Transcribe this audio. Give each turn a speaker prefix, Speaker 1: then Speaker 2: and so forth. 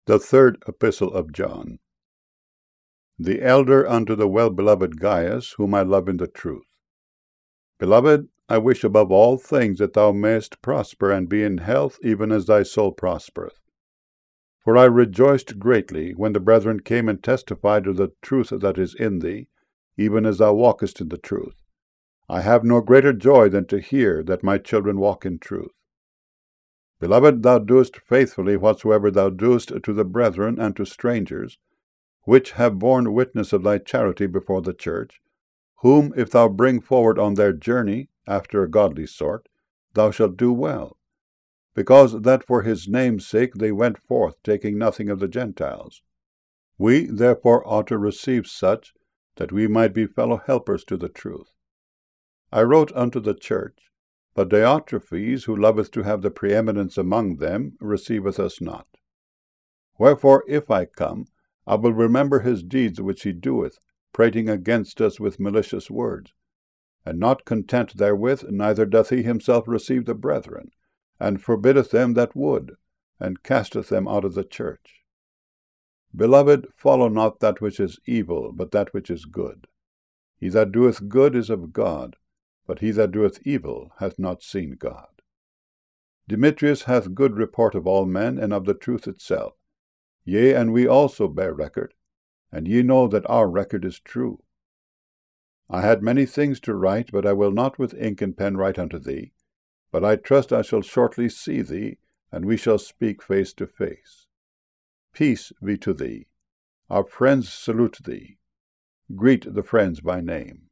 Speaker 1: The third epistle of John. The elder unto the well-beloved Gaius, whom I love in the truth. Beloved, I wish above all things that thou mayest prosper and be in health, even as thy soul prospereth. For I rejoiced greatly when the brethren came and testified to the truth that is in thee, even as thou walkest in the truth. I have no greater joy than to hear that my children walk in truth. Beloved, thou doest faithfully whatsoever thou doest to the brethren and to strangers, which have borne witness of thy charity before the church, whom if thou bring forward on their journey, after a godly sort, thou shalt do well, because that for his name's sake they went forth, taking nothing of the Gentiles. We therefore ought to receive such, that we might be fellow helpers to the truth. I wrote unto the church, but Diotrephes, who loveth to have the preeminence among them, receiveth us not. Wherefore, if I come, I will remember his deeds which he doeth, prating against us with malicious words. And not content therewith, neither doth he himself receive the brethren, and forbiddeth them that would, and casteth them out of the church. Beloved, follow not that which is evil, but that which is good. He that doeth good is of God, but he that doeth evil hath not seen God. Demetrius hath good report of all men, and of the truth itself. Yea, and we also bear record, and ye know that our record is true. I had many things to write, but I will not with ink and pen write unto thee, but I trust I shall shortly see thee, and we shall speak face to face. Peace be to thee. Our friends salute thee. Greet the friends by name.